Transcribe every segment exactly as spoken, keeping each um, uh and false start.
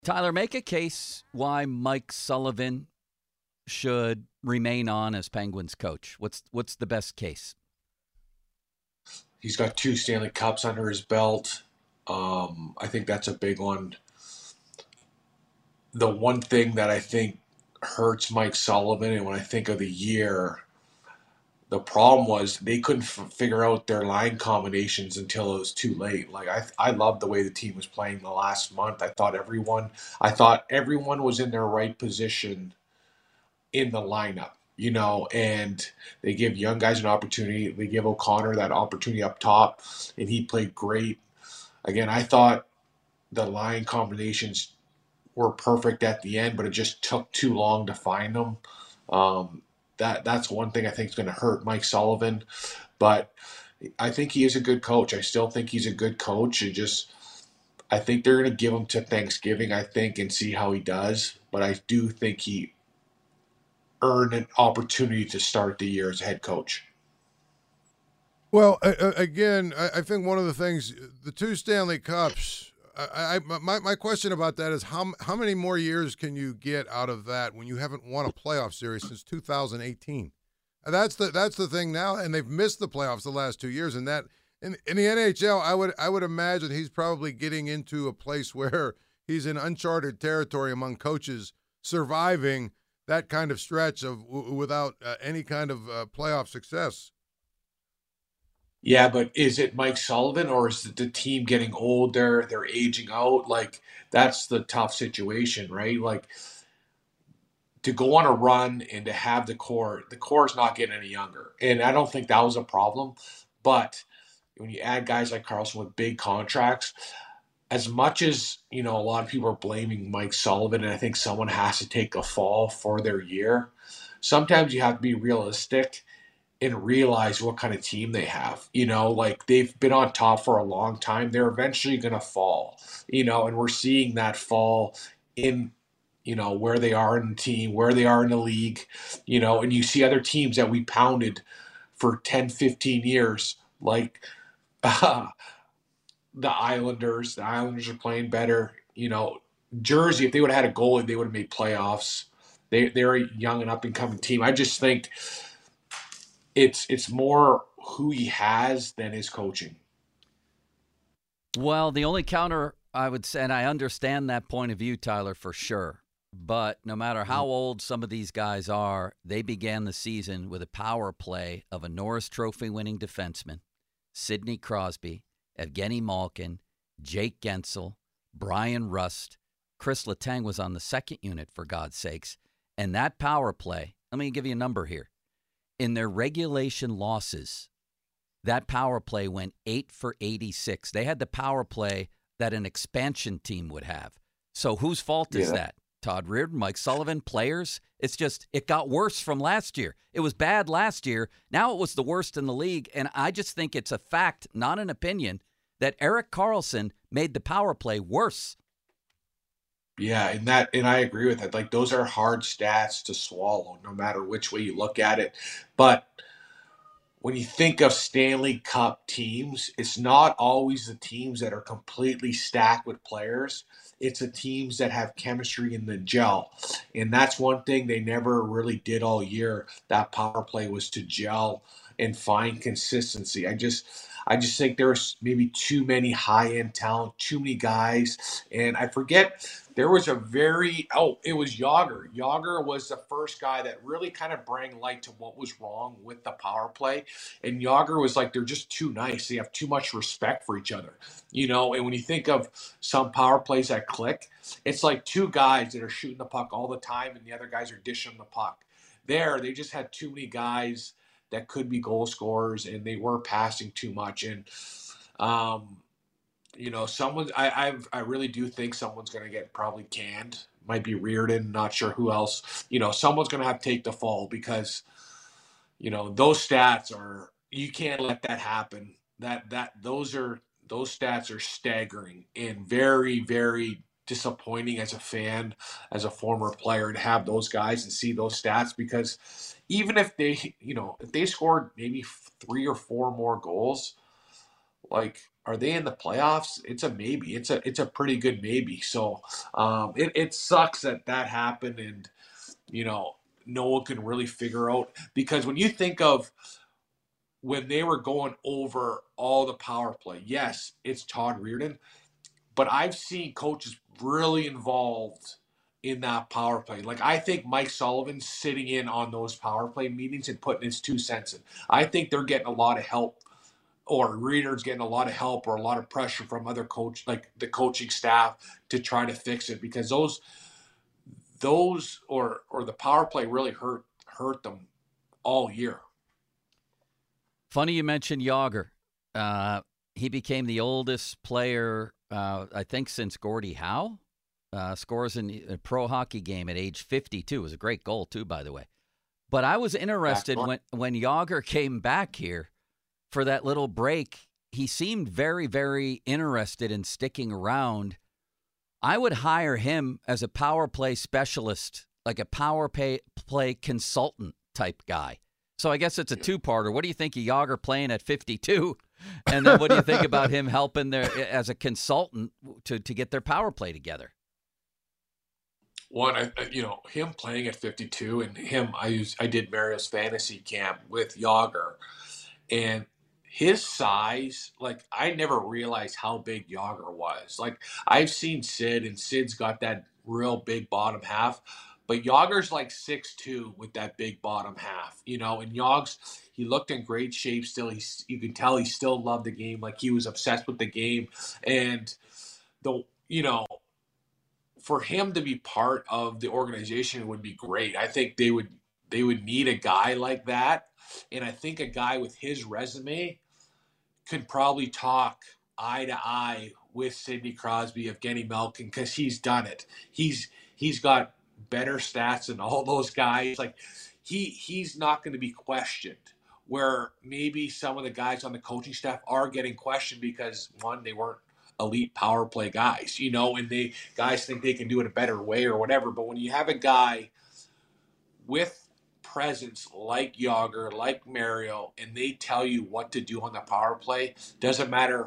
Tyler, make a case why Mike Sullivan should remain on as Penguins coach. What's what's the best case? He's got two Stanley Cups under his belt. Um, I think that's a big one. The one thing that I think hurts Mike Sullivan, and when I think of the year, the problem was they couldn't f- figure out their line combinations until it was too late. Like I, I loved the way the team was playing the last month. I thought everyone, I thought everyone was in their right position in the lineup, you know, and they give young guys an opportunity. They give O'Connor that opportunity up top, and he played great. Again, I thought the line combinations were perfect at the end, but it just took too long to find them. Um, that that's one thing I think is going to hurt Mike Sullivan, but I think he is a good coach. I still think he's a good coach. It just I think they're going to give him to Thanksgiving, I think, and see how he does. But I do think he earned an opportunity to start the year as a head coach. Well, again, I think one of the things, the two Stanley Cups, I, I my my question about that is how how many more years can you get out of that when you haven't won a playoff series since two thousand eighteen? That's the that's the thing now, and they've missed the playoffs the last two years. And that in in the N H L, I would I would imagine he's probably getting into a place where he's in uncharted territory among coaches, surviving that kind of stretch of without uh, any kind of uh, playoff success. Yeah, but is it Mike Sullivan or is it the team getting older? They're aging out. Like that's the tough situation, right? Like to go on a run and to have the core, the core is not getting any younger. And I don't think that was a problem. But when you add guys like Carlson with big contracts, as much as, you know, a lot of people are blaming Mike Sullivan, and I think someone has to take a fall for their year, sometimes you have to be realistic and realize what kind of team they have. You know, like they've been on top for a long time. They're eventually going to fall, you know, and we're seeing that fall in, you know, where they are in the team, where they are in the league, you know, and you see other teams that we pounded for ten, fifteen years, like uh, the Islanders. The Islanders are playing better. You know, Jersey, if they would have had a goalie, they would have made playoffs. They, they're a young and up and coming team. I just think it's it's more who he has than his coaching. Well, the only counter I would say, and I understand that point of view, Tyler, for sure. But no matter how old some of these guys are, they began the season with a power play of a Norris Trophy winning defenseman, Sidney Crosby, Evgeny Malkin, Jake Gensel, Brian Rust. Chris Letang was on the second unit, for God's sakes. And that power play, let me give you a number here. In their regulation losses, that power play went eight for eighty-six. They had the power play that an expansion team would have. So whose fault is Yeah. that? Todd Reardon, Mike Sullivan, players? It's just, it got worse from last year. It was bad last year. Now it was the worst in the league. And I just think it's a fact, not an opinion, that Erik Karlsson made the power play worse. Yeah, and that and I agree with that. Like those are hard stats to swallow, no matter which way you look at it. But when you think of Stanley Cup teams, it's not always the teams that are completely stacked with players. It's the teams that have chemistry in the gel. And that's one thing they never really did all year. That power play was to gel and find consistency. I just I just think there's maybe too many high end talent, too many guys. And I forget there was a very oh, it was Yager. Yager was the first guy that really kind of bring light to what was wrong with the power play. And Yager was like, they're just too nice. They have too much respect for each other. You know, and when you think of some power plays that click, it's like two guys that are shooting the puck all the time and the other guys are dishing the puck. There, they just had too many guys that could be goal scorers and they were passing too much. And um, you know, someone I I've, I really do think someone's going to get probably canned. Might be Reardon, not sure who else. You know, someone's going to have to take the fall because you know those stats are you can't let that happen. That that those are those stats are staggering and very very disappointing as a fan, as a former player to have those guys and see those stats because even if they you know if they scored maybe three or four more goals like are they in the playoffs? It's a maybe. It's a it's a pretty good maybe. So um, it it sucks that that happened, and you know no one can really figure out, because when you think of when they were going over all the power play, yes, it's Todd Reirden, but I've seen coaches really involved in that power play. Like, I think Mike Sullivan's sitting in on those power play meetings and putting his two cents in. I think they're getting a lot of help, or Reader's getting a lot of help or a lot of pressure from other coach, like the coaching staff, to try to fix it, because those those or or the power play really hurt hurt them all year. Funny you mentioned Jágr. Uh, he became the oldest player, uh, I think, since Gordie Howe. Uh, scores in a pro hockey game at age fifty-two. It was a great goal, too, by the way. But I was interested when, when Jágr came back here for that little break. He seemed very, very interested in sticking around. I would hire him as a power play specialist, like a power play, play consultant type guy. So I guess it's a two-parter. What do you think of Jágr playing at fifty-two? And then what do you think about him helping their as a consultant to, to get their power play together? One, I, you know, him playing at fifty-two, and him, I used, I did Mario's fantasy camp with Jágr, and his size, like, I never realized how big Jágr was. Like, I've seen Sid, and Sid's got that real big bottom half. But Jágr's like six two with that big bottom half, you know, and Yogg's, he looked in great shape still. He's, you can tell he still loved the game. Like, he was obsessed with the game. And, the you know, for him to be part of the organization would be great. I think they would they would need a guy like that. And I think a guy with his resume could probably talk eye to eye with Sidney Crosby, Evgeny Malkin, because he's done it. He's he's got better stats than all those guys. Like, he he's not going to be questioned, where maybe some of the guys on the coaching staff are getting questioned because, one, they weren't elite power play guys, you know, and they guys think they can do it a better way or whatever. But when you have a guy with presence like Jágr, like Mario, and they tell you what to do on the power play, doesn't matter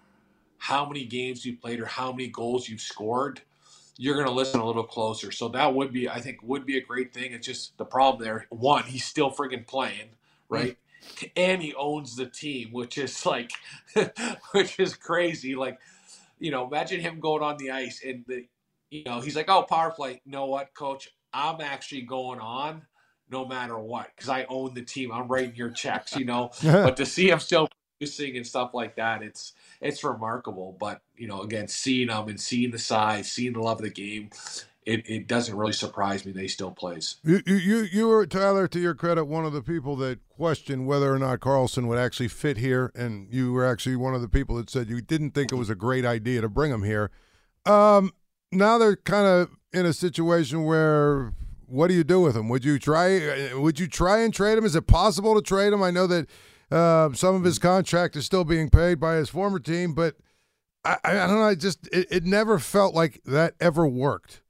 how many games you played or how many goals you've scored, you're going to listen a little closer. So that would be, I think, would be a great thing. It's just the problem there. One, he's still friggin' playing, right? Mm-hmm. And he owns the team, which is like, which is crazy. Like, you know, imagine him going on the ice and the, you know, he's like, oh, power play. You know what, coach? I'm actually going on no matter what, because I own the team. I'm writing your checks, you know. But to see him still producing and stuff like that, it's it's remarkable. But, you know, again, seeing him and seeing the size, seeing the love of the game, it, it doesn't really surprise me that he still plays. You, you, you were, Tyler, to your credit, one of the people that questioned whether or not Karlsson would actually fit here, and you were actually one of the people that said you didn't think it was a great idea to bring him here. Um, now they're kind of in a situation where, what do you do with him? Would you try? Would you try and trade him? Is it possible to trade him? I know that uh, some of his contract is still being paid by his former team, but I, I don't know. I just it, it never felt like that ever worked.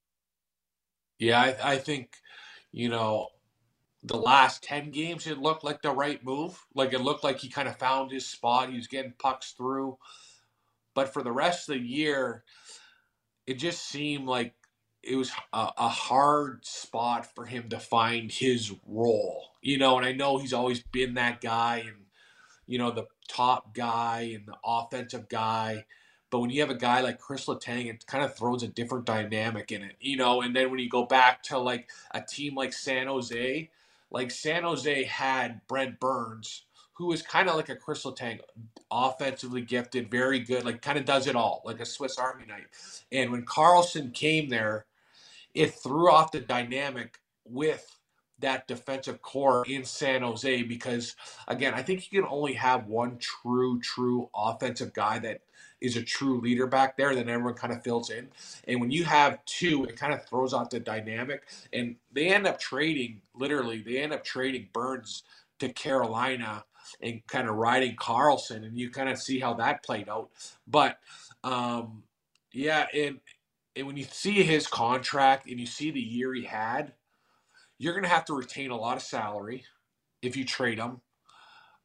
Yeah, I, I think, you know, the last ten games, it looked like the right move. Like, it looked like he kind of found his spot. He was getting pucks through. But for the rest of the year, it just seemed like it was a, a hard spot for him to find his role. You know, and I know he's always been that guy and, you know, the top guy and the offensive guy. But when you have a guy like Chris Letang, it kind of throws a different dynamic in it, you know. And then when you go back to, like, a team like San Jose, like San Jose had Brent Burns, who was kind of like a Chris Letang, offensively gifted, very good, like kind of does it all, like a Swiss Army knife. And when Karlsson came there, it threw off the dynamic with that defensive core in San Jose because, again, I think you can only have one true, true offensive guy that is a true leader back there, then everyone kind of fills in. And when you have two, it kind of throws off the dynamic. And they end up trading, literally, they end up trading Burns to Carolina and kind of riding Karlsson, and you kind of see how that played out. But, um, yeah, and, and when you see his contract and you see the year he had, you're going to have to retain a lot of salary if you trade him.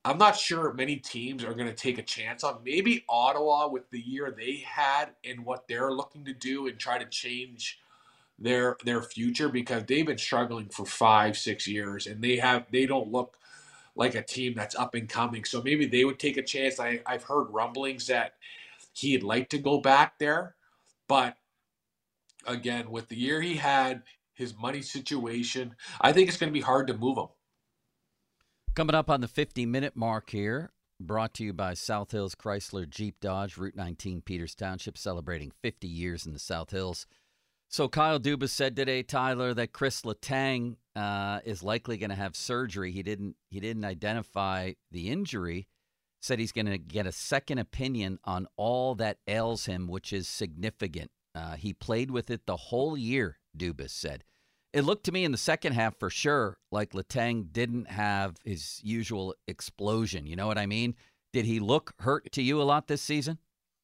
I'm not sure many teams are going to take a chance on. Maybe Ottawa with the year they had and what they're looking to do and try to change their their future because they've been struggling for five, six years and they have they don't look like a team that's up and coming. So maybe they would take a chance. I, I've heard rumblings that he'd like to go back there, but again, with the year he had, his money situation, I think it's going to be hard to move him. Coming up on the fifty-minute mark here, brought to you by South Hills Chrysler Jeep Dodge, Route nineteen, Peters Township, celebrating fifty years in the South Hills. So Kyle Dubas said today, Tyler, that Chris Letang uh, is likely going to have surgery. He didn't. He didn't identify the injury. Said he's going to get a second opinion on all that ails him, which is significant. Uh, he played with it the whole year, Dubas said. It looked to me in the second half for sure like Letang didn't have his usual explosion. You know what I mean? Did he look hurt to you a lot this season?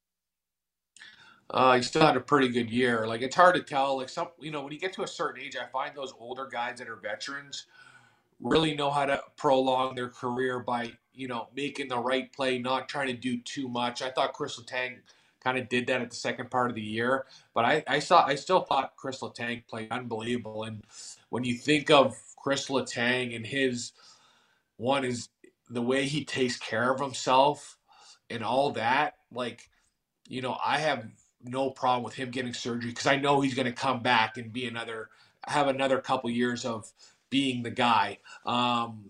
Uh, he still had a pretty good year. Like, it's hard to tell. Like, some, you know, when you get to a certain age, I find those older guys that are veterans really know how to prolong their career by, you know, making the right play, not trying to do too much. I thought Chris Letang kind of did that at the second part of the year, but I, I saw, I still thought Chris Letang played unbelievable. And when you think of Chris Letang and his, one is the way he takes care of himself and all that, like, you know, I have no problem with him getting surgery because I know he's going to come back and be another, have another couple years of being the guy. Um,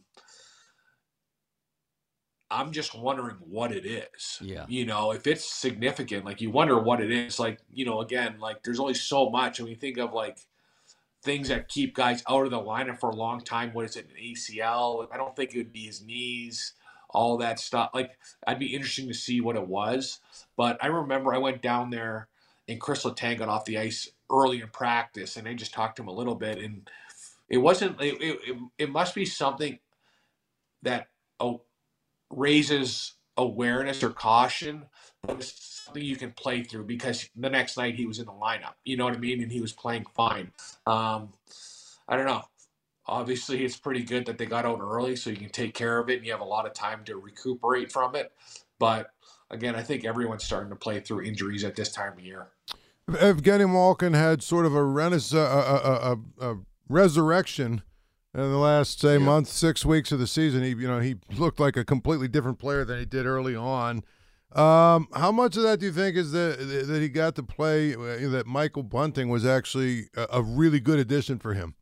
I'm just wondering what it is. Yeah. You know, if it's significant, like you wonder what it is. Like, you know, again, like there's only so much. And when you think of like things that keep guys out of the lineup for a long time, what is it, an A C L? I don't think it would be his knees, all that stuff. Like, I'd be interesting to see what it was. But I remember I went down there and Chris Letang got off the ice early in practice and I just talked to him a little bit. And it wasn't, it, it, it must be something that, oh, raises awareness or caution, but it's something you can play through because the next night he was in the lineup. You know what I mean? And he was playing fine. Um, I don't know. Obviously, it's pretty good that they got out early so you can take care of it and you have a lot of time to recuperate from it. But again, I think everyone's starting to play through injuries at this time of year. Evgeny Malkin had sort of a renaissance, a, a, a, a resurrection in the last, say, yeah. month, six weeks of the season. He, you know, he looked like a completely different player than he did early on. Um, how much of that do you think is that that he got to play? Uh, that Michael Bunting was actually a, a really good addition for him.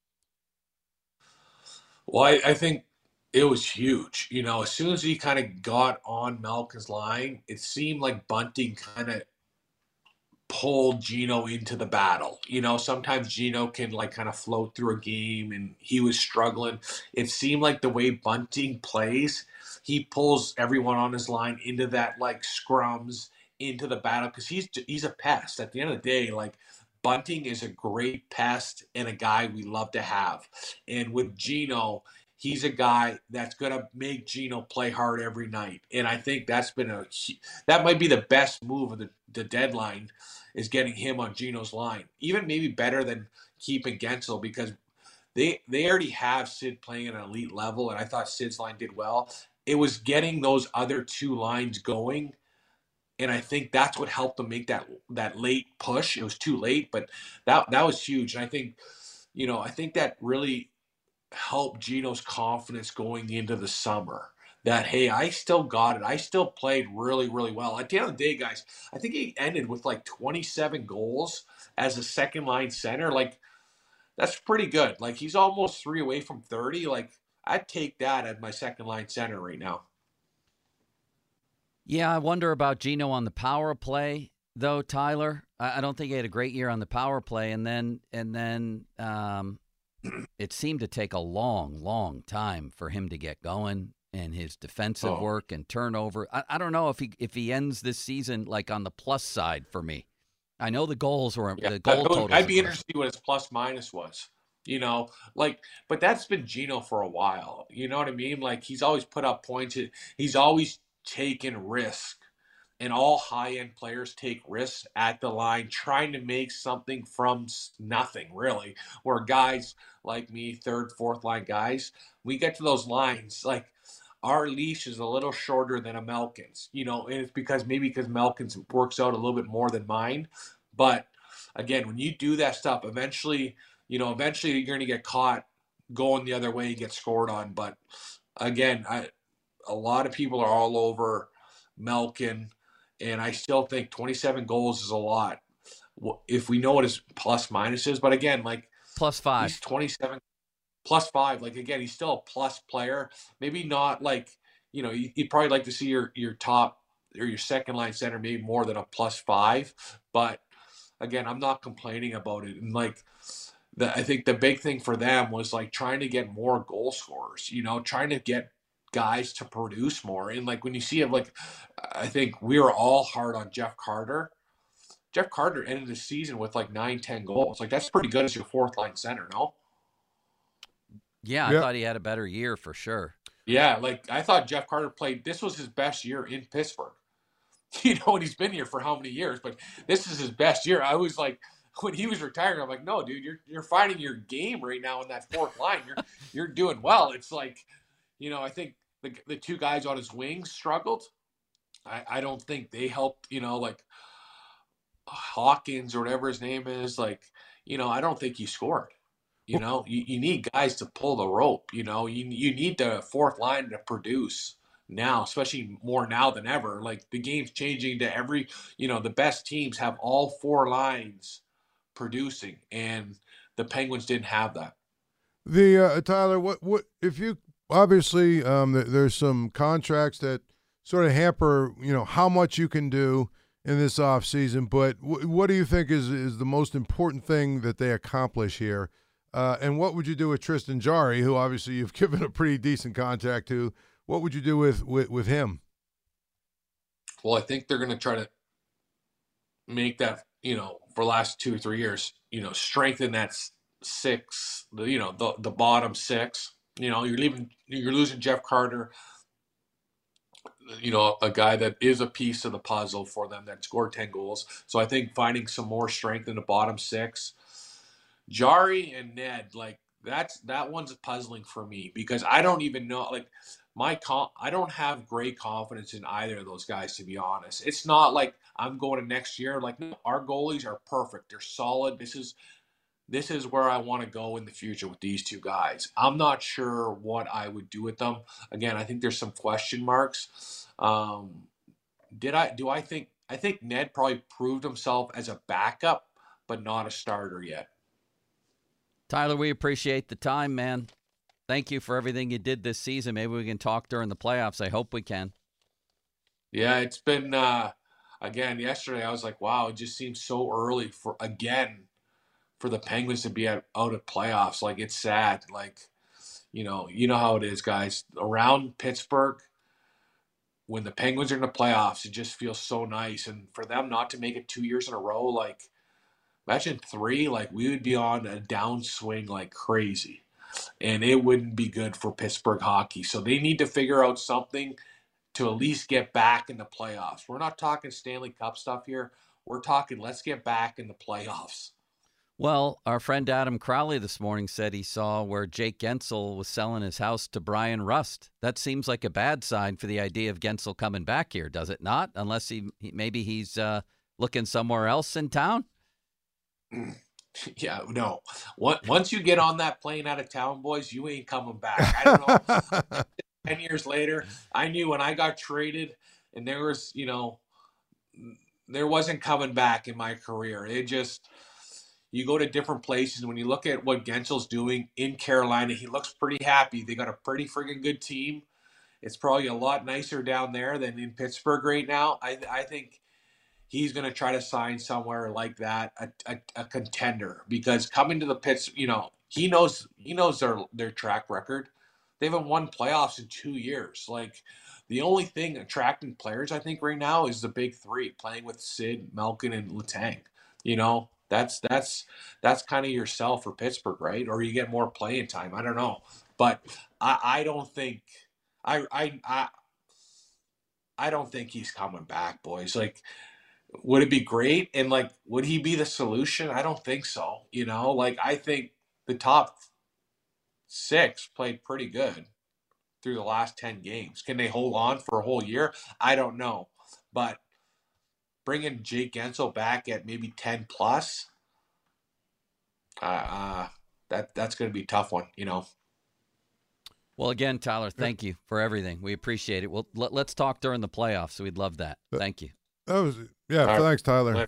Well, I, I think it was huge. You know, as soon as he kind of got on Malkin's line, it seemed like Bunting kind of pulled Gino into the battle. You know, sometimes Gino can like kind of float through a game and he was struggling. It seemed like the way Bunting plays, he pulls everyone on his line into that like scrums, into the battle because he's he's a pest. At the end of the day, like Bunting is a great pest and a guy we love to have. And with Gino, he's a guy that's going to make Gino play hard every night. And I think that's been a that might be the best move of the, the deadline is getting him on Gino's line. Even maybe better than keeping Gensel because they they already have Sid playing at an elite level, and I thought Sid's line did well. It was getting those other two lines going, and I think that's what helped them make that that late push. It was too late, but that that was huge. And I think, you know, I think that really helped Gino's confidence going into the summer. That, hey, I still got it. I still played really, really well. At the end of the day, guys, I think he ended with like twenty-seven goals as a second-line center. Like, that's pretty good. Like, he's almost three away from thirty. Like, I'd take that as my second-line center right now. Yeah, I wonder about Gino on the power play, though, Tyler. I don't think he had a great year on the power play. And then, and then um, it seemed to take a long, long time for him to get going. And his defensive oh. work and turnover. I, I don't know if he if he ends this season like on the plus side for me. I know the goals were yeah, the goal total. I'd be interested to see what his plus minus was. You know, like, but that's been Gino for a while. You know what I mean? Like, he's always put up points. He's always taken risk, and all high end players take risks at the line, trying to make something from nothing. Really, where guys like me, third, fourth line guys, we get to those lines like. our leash is a little shorter than a Melkin's, you know, and it's because maybe because Melkin's works out a little bit more than mine. But again, when you do that stuff, eventually, you know, eventually you're going to get caught going the other way, get scored on. But again, I, a lot of people are all over Melkin, and I still think twenty-seven goals is a lot if we know what his plus minus is. But again, like Plus five. he's twenty-seven plus five. Like again, he's still a plus player. Maybe not like, you know, you'd probably like to see your your top or your second line center maybe more than a plus five. But again, I'm not complaining about it. And like the, I think the big thing for them was like trying to get more goal scorers, you know, trying to get guys to produce more. And like when you see it, like I think we were all hard on Jeff Carter. Jeff Carter ended the season with like nine, ten goals. Like that's pretty good as your fourth line center, no? Yeah, I Yep. thought he had a better year for sure. Yeah, like I thought Jeff Carter played. This was his best year in Pittsburgh. You know, and he's been here for how many years? But this is his best year. I was like, when he was retiring, I'm like, no, dude, you're you're finding your game right now in that fourth line. You're you're doing well. It's like, you know, I think the the two guys on his wings struggled. I I don't think they helped. You know, like Hawkins or whatever his name is. Like, you know, I don't think he scored. You know, you, you need guys to pull the rope. You know, you you need the fourth line to produce now, especially more now than ever. Like the game's changing to every, you know, the best teams have all four lines producing, and the Penguins didn't have that. The uh, Tyler, what what if you obviously um, th- there's some contracts that sort of hamper, you know, how much you can do in this off season, but w- what do you think is is the most important thing that they accomplish here? Uh, and what would you do with Tristan Jarry, who obviously you've given a pretty decent contract to? What would you do with with, with him? Well, I think they're going to try to make that, you know, for the last two or three years, you know, strengthen that six, the, you know, the the bottom six. You know, you're leaving, you're losing Jeff Carter, you know, a guy that is a piece of the puzzle for them that scored ten goals. So I think finding some more strength in the bottom six. Jari and Ned, like that's that one's puzzling for me because I don't even know, like my com- I don't have great confidence in either of those guys, to be honest. It's not like I'm going to next year like, no, our goalies are perfect. They're solid. This is this is where I want to go in the future with these two guys. I'm not sure what I would do with them. Again, I think there's some question marks. Um, did I do I think I think Ned probably proved himself as a backup, but not a starter yet. Tyler, we appreciate the time, man. Thank you for everything you did this season. Maybe we can talk during the playoffs. I hope we can. Yeah, it's been uh, again yesterday. I was like, wow, it just seems so early for again for the Penguins to be out, out of playoffs. Like it's sad. Like you know, you know how it is, guys. Around Pittsburgh, when the Penguins are in the playoffs, it just feels so nice. And for them not to make it two years in a row, like imagine three, like we would be on a downswing like crazy. And it wouldn't be good for Pittsburgh hockey. So they need to figure out something to at least get back in the playoffs. We're not talking Stanley Cup stuff here. We're talking let's get back in the playoffs. Well, our friend Adam Crowley this morning said he saw where Jake Gensel was selling his house to Brian Rust. That seems like a bad sign for the idea of Gensel coming back here, does it not? Unless he, he maybe he's uh, looking somewhere else in town. Yeah, no. Once you get on that plane out of town, boys, you ain't coming back. I don't know. Ten years later, I knew when I got traded, and there was, you know, there wasn't coming back in my career. It just, you go to different places. When you look at what Gensel's doing in Carolina, he looks pretty happy. They got a pretty friggin' good team. It's probably a lot nicer down there than in Pittsburgh right now. I I think he's going to try to sign somewhere like that, a, a, a contender, because coming to the Pits, you know, he knows he knows their their track record. They haven't won playoffs in two years. Like the only thing attracting players, I think, right now is the big three playing with Sid, Malkin, and Letang. You know, that's that's that's kind of your sell for Pittsburgh, right? Or you get more playing time. I don't know, but I, I don't think I I I I don't think he's coming back, boys. Like. Would it be great? And, like, would he be the solution? I don't think so. You know, like, I think the top six played pretty good. through the last ten games. Can they hold on for a whole year? I don't know. But bringing Jake Guentzel back at maybe ten plus, uh, uh, that that's going to be a tough one, you know. Well, again, Tyler, thank you for everything. We appreciate it. Well, let, let's talk during the playoffs. We'd love that. Thank you. That was yeah. Thanks, Tyler.